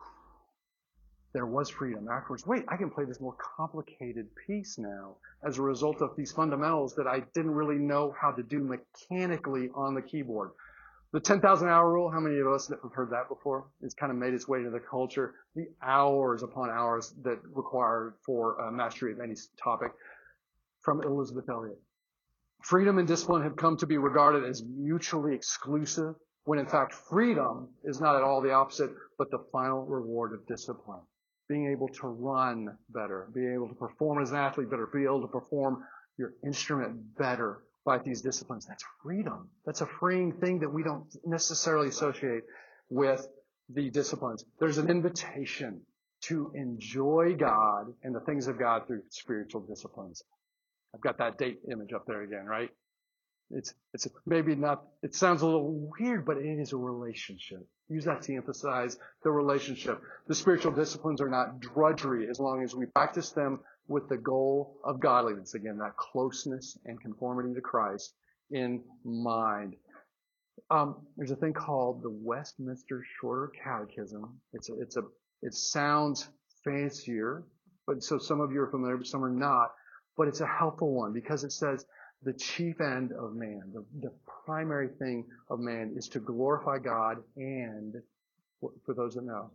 A: There was freedom. Afterwards, wait, I can play this more complicated piece now as a result of these fundamentals that I didn't really know how to do mechanically on the keyboard. The 10,000 hour rule, how many of us have heard that before? It's kind of made its way to the culture. The hours upon hours that required for mastery of any topic from Elizabeth Elliot. Freedom and discipline have come to be regarded as mutually exclusive, when in fact freedom is not at all the opposite, but the final reward of discipline. Being able to run better, being able to perform as an athlete better, be able to perform your instrument better by these disciplines. That's freedom. That's a freeing thing that we don't necessarily associate with the disciplines. There's an invitation to enjoy God and the things of God through spiritual disciplines. I've got that date image up there again, right? It's maybe not, it sounds a little weird, but it is a relationship. Use that to emphasize the relationship. The spiritual disciplines are not drudgery as long as we practice them with the goal of godliness. Again, that closeness and conformity to Christ in mind. There's a thing called the Westminster Shorter Catechism. It sounds fancier, but so some of you are familiar, but some are not. But it's a helpful one because it says the chief end of man, the primary thing of man is to glorify God and, for those that know,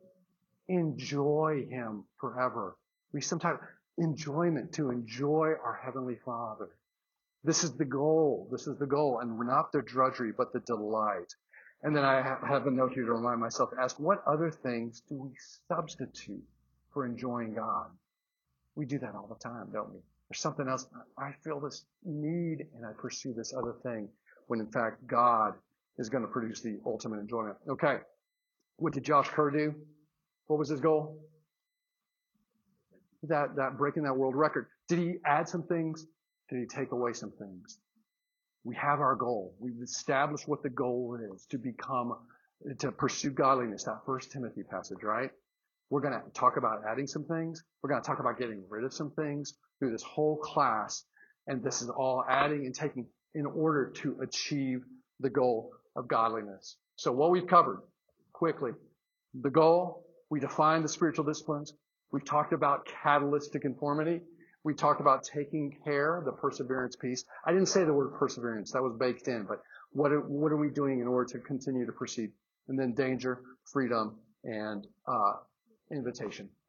A: enjoy Him forever. We sometimes enjoyment to enjoy our Heavenly Father. This is the goal. This is the goal. And not the drudgery, but the delight. And then I have a note here to remind myself to ask, what other things do we substitute for enjoying God? We do that all the time, don't we? There's something else. I feel this need and I pursue this other thing when in fact God is going to produce the ultimate enjoyment. Okay. What did Josh Kerr do? What was his goal? that breaking that world record. Did he add some things? Did he take away some things? We have our goal. We've established what the goal is, to pursue godliness, that 1 Timothy passage, right? We're going to talk about adding some things. We're going to talk about getting rid of some things through this whole class. And this is all adding and taking in order to achieve the goal of godliness. So what we've covered quickly, the goal, we defined the spiritual disciplines. We've talked about catalyst to conformity. We talked about taking care, the perseverance piece. I didn't say the word perseverance. That was baked in. But what are we doing in order to continue to proceed? And then danger, freedom, and invitation.